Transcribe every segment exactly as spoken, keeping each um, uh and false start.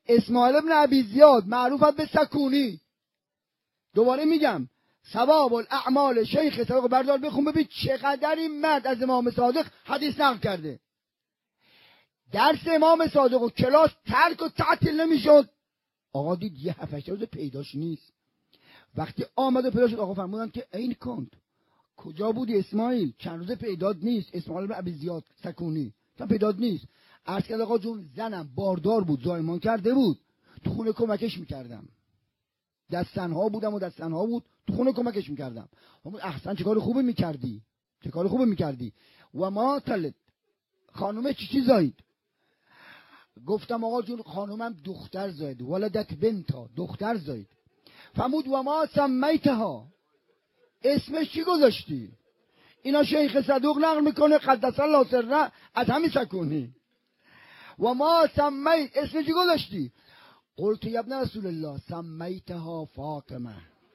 اسماعیل ابن ابی زیاد معروف به سکونی. دوباره میگم ثواب الاعمال شیخ صادق بردار بخون ببین چقدر این مرد از امام صادق حدیث نقل کرده. درس امام صادق و کلاس ترک و تعطیل نمیشد. آقا دید یه هفت روز پیداش نیست. وقتی آمد و پیدا شد آقا فرمودن که این کند کجا بودی اسماعیل؟ چند روز پیدات نیست. اسماعیل ابن ابی زیاد سکونی تا پیدات نیست. عرض کرد آقا جون زنم باردار بود زایمان کرده بود تو خونه کمکش میکردم. دستنها بودم و دستنها بود تو خونه کمکش میکردم. احسن چه کار خوبی میکردی چه کار خوبی میکردی. و ما تلت خانومه چی چی زاید؟ گفتم آقا جون خانومم دختر زاید. ولدت بنتا دختر زاید. فرمود و ما سمیتها اسمش چی گذاشتی؟ اینا شیخ صدوق نقل میکنه قدس الله سره از همین سکونی. و ما سمیت اسمش چی گذاشتی؟ قلت یا ابن رسول الله سمیتها فاطمه.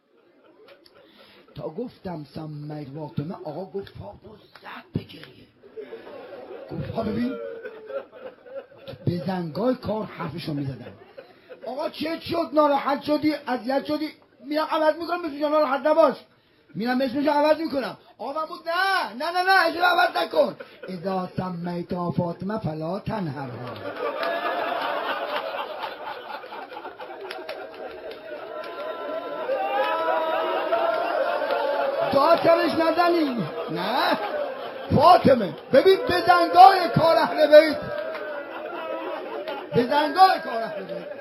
تا گفتم سمیت فاطمه آقا گفت فاطمه زد بگریه. گفت ها ببین به زنگای کار حرفشو میزدن. آقا چه شد؟ ناراحت شدی؟ اذیت شدی؟ میرم عوض میکنم مثل جان ناراحت نباش. میرم اسمش عوض میکنم. آقا بود نه نه نه نه اسمش عوض نکن. اذا سمیتها فاطمه فلا تنهرها. داترش نزنی. نه فاطمه ببین به زنگای کار اهل بیت به زنگای کار اهل بیت.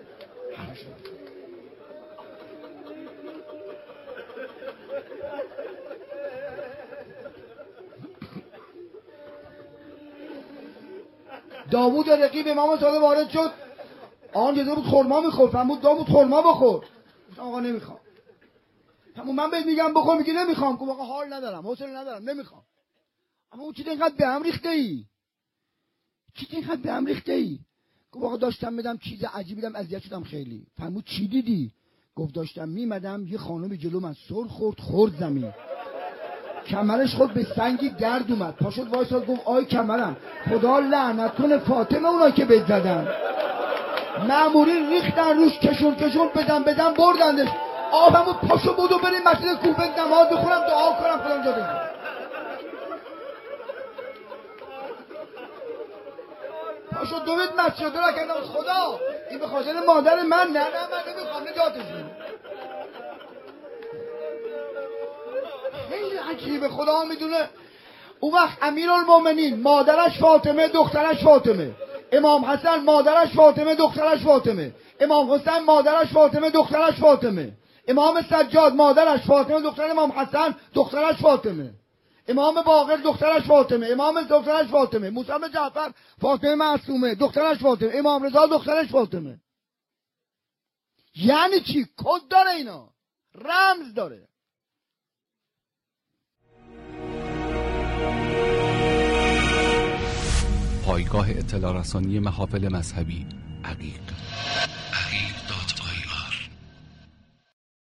داوود رقیب امام صادق وارد شد. آن جزه بود خورما میخورد. فرمود داوود خورما بخور. آقا نمیخوام. همون من بهت میگم بخور میگی نمیخوام. گفت آقا حال ندارم حوصله ندارم نمیخوام. اما اون چی اینقدر به هم ریخته ای؟ چی اینقدر به هم ریخته ای؟ گفت آقا داشتم میدم چیز عجیبی دیدم اذیت شدم خیلی. فرمود چی دیدی؟ گفت داشتم میمدم یه خانم جلو من سر خورد خورد زمین. کمرش خود به سنگی گرد اومد. پاشد وایساد گفت آی کمرم خدا لعنت کنه فاطمه اونا که بهت زدن. مامورین ریختن روش کشون کشون بدن بدن بردندش. آبمو پاشو بودو بریم مسجد کوفه نماز بخونم دعا کنم خودم جا بگم. پاشو دو بیت مسجد رو کردم خدا این به خاطر مادر من. نه نه من نمیخوام نجاتش میدم. خیلی عجیبه خدا میدونه. اون وقت امیرالمومنین مادرش فاطمه دخترش فاطمه. امام حسن مادرش فاطمه دخترش فاطمه. امام حسین مادرش فاطمه دخترش فاطمه. امام سجاد مادرش فاطمه دختر امام حسن دخترش فاطمه. امام باقر دخترش فاطمه. امام دخترش فاطمه. موسی بن جعفر فاطمه معصومه دخترش فاطمه. امام رضا دخترش فاطمه. یعنی چی؟ کد داره اینا رمز داره. پایگاه اطلاع رسانی محافل مذهبی